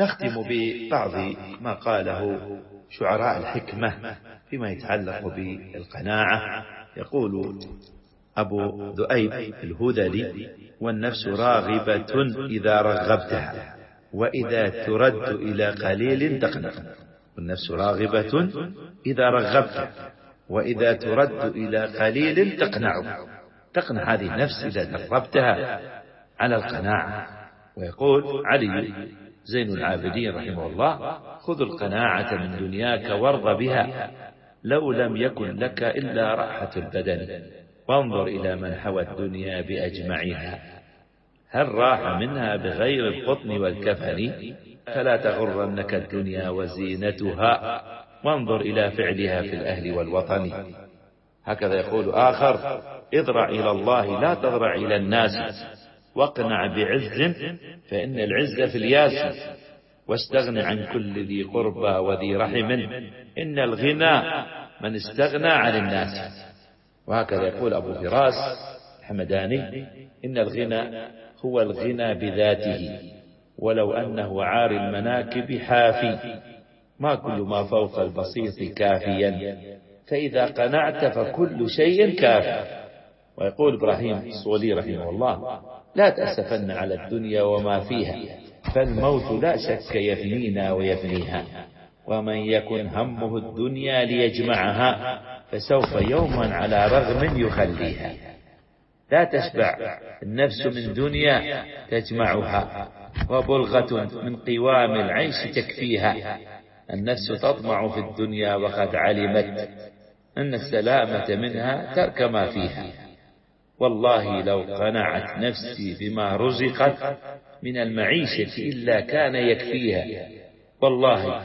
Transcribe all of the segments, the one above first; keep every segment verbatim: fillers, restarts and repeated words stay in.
نختم ببعض ما قاله شعراء الحكمة فيما يتعلق بالقناعة. يقول أبو ذؤيب الهذلي: والنفس راغبة إذا رغبتها، وإذا ترد إلى قليل تقنع. والنفس راغبة إذا رغبتها، وإذا ترد إلى قليل تقنع. تقنع هذه النفس إذا دربتها على القناعة. ويقول علي زين العابدين رحمه الله: خذ القناعة من دنياك وارض بها، لو لم يكن لك إلا راحة البدن، وانظر إلى من حوى الدنيا بأجمعها، هل راح منها بغير القطن والكفن؟ فلا تغرنك الدنيا وزينتها، وانظر إلى فعلها في الأهل والوطن. هكذا يقول آخر: اضرع إلى الله لا تضرع إلى الناس، واقنع بعز فإن العز في الياس، واستغن عن كل ذي قربى وذي رحم، إن الغنى من استغنى عن الناس. وهكذا يقول أبو فراس الحمداني: إن الغنى هو الغنى بذاته، ولو أنه عار المناكب حافي، ما كل ما فوق البسيط كافيا، فإذا قنعت فكل شيء كافي. ويقول إبراهيم الصولي رحمه الله: لا تأسفن على الدنيا وما فيها، فالموت لا شك يفنينا ويفنيها، ومن يكن همه الدنيا ليجمعها، فسوف يوما على رغم يخليها. لا تشبع النفس من دنيا تجمعها، وبلغة من قوام العيش تكفيها. النفس تطمع في الدنيا وقد علمت أن السلامة منها ترك ما فيها. والله لو قنعت نفسي بما رزقت من المعيشة إلا كان يكفيها. والله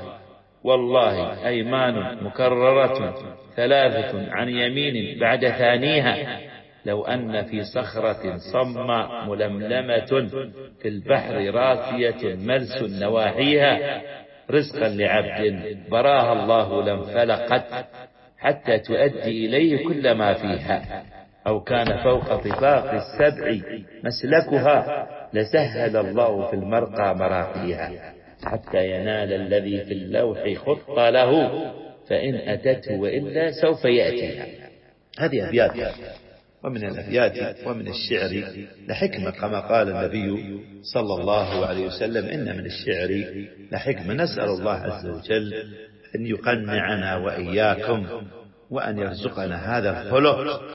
والله أيمان مكررة ثلاثة عن يمين بعد ثانيها، لو أن في صخرة صماء ململمة في البحر راسية ملس نواحيها، رزقا لعبد براها الله لانفلقت، حتى تؤدي إليه كل ما فيها. أو كان فوق طباق السبع مسلكها، لسهل الله في المرقى مراقيها، حتى ينال الذي في اللوح خط له، فإن أتته وإلا سوف يأتيها. هذه أبيات، ومن الأبيات ومن الشعر لحكمة، كما قال النبي صلى الله عليه وسلم: إن من الشعر لحكمة. نسأل الله عز وجل أن يقنعنا وإياكم، وأن يرزقنا هذا الخلق